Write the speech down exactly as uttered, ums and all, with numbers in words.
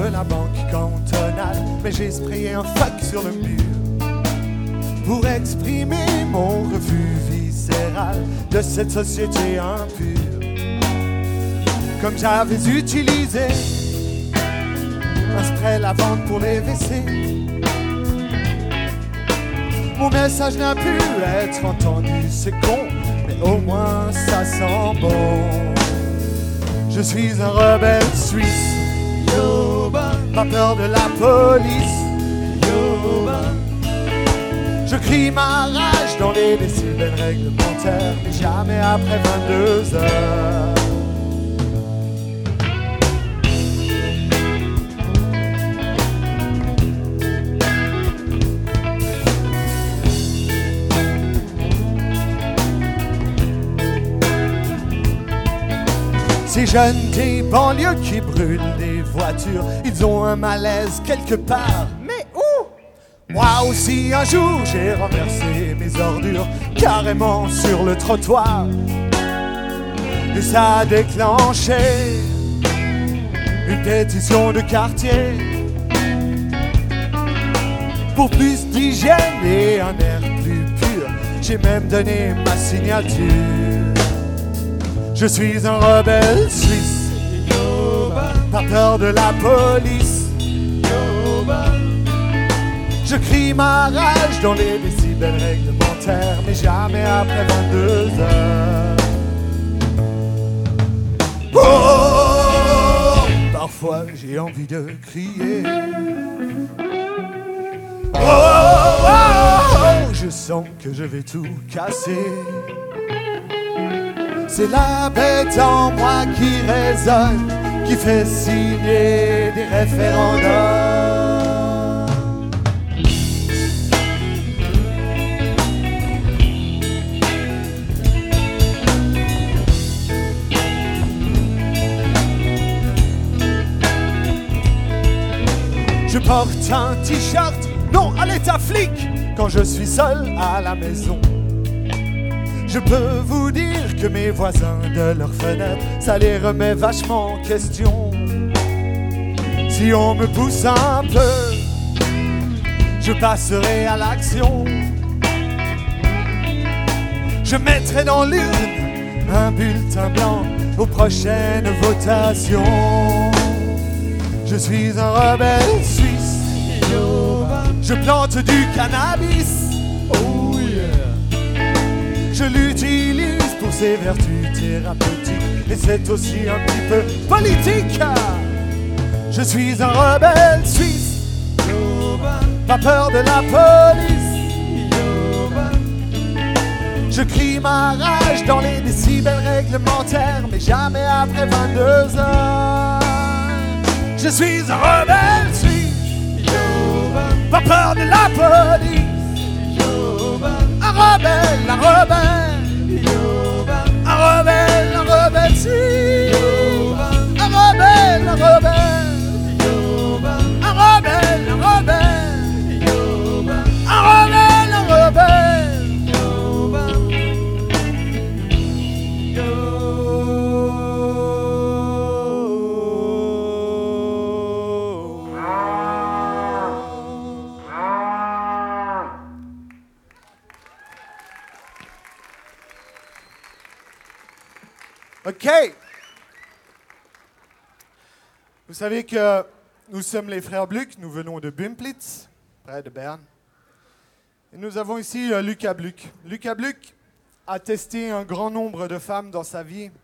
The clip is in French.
la banque cantonale, mais j'ai sprayé un fuck sur le mur pour exprimer mon refus viscéral de cette société impure. Comme j'avais utilisé un spray lavande pour les W C, mon message n'a pu être entendu, c'est con, mais au moins ça sent bon. Je suis un rebelle suisse, Yoba. Pas peur de la police, Yoba. Je crie ma rage dans les décibels réglementaires, mais jamais après vingt-deux heures. Ces jeunes des banlieues qui brûlent des voitures, ils ont un malaise quelque part. Mais où? Moi aussi un jour j'ai renversé mes ordures carrément sur le trottoir. Et ça a déclenché une pétition de quartier pour plus d'hygiène et un air plus pur. J'ai même donné ma signature. Je suis un rebelle suisse, Yoba. Pas peur de la police, Yoba. Je crie ma rage dans les décibels réglementaires, mais jamais après vingt-deux heures. Oh, parfois j'ai envie de crier. Oh, oh, oh, je sens que je vais tout casser. C'est la bête en moi qui résonne, qui fait signer des référendums. Je porte un t-shirt, non à l'état flic, quand je suis seul à la maison. Je peux vous dire que mes voisins de leur fenêtre, ça les remet vachement en question. Si on me pousse un peu, je passerai à l'action. Je mettrai dans l'urne un bulletin blanc aux prochaines votations. Je suis un rebelle suisse, je plante du cannabis. Je l'utilise pour ses vertus thérapeutiques et c'est aussi un petit peu politique. Je suis un rebelle suisse, Yoba. Pas peur de la police, Yoba. Je crie ma rage dans les décibels réglementaires, mais jamais après vingt-deux heures. Je suis un rebelle suisse, Yoba. Pas peur de la police, un rebelle, un rebelle, Yoba. Un rebelle, un rebelle, si Yoba. Un rebelle, un rebelle, Yoba. Un rebelle, un rebelle, Yoba. Un rebelle, un rebelle, Yoba. OK. Vous savez que nous sommes les frères Bluck, nous venons de Bümplitz, près de Berne. Et nous avons ici euh, Lucas Bluck. Lucas Bluck a testé un grand nombre de femmes dans sa vie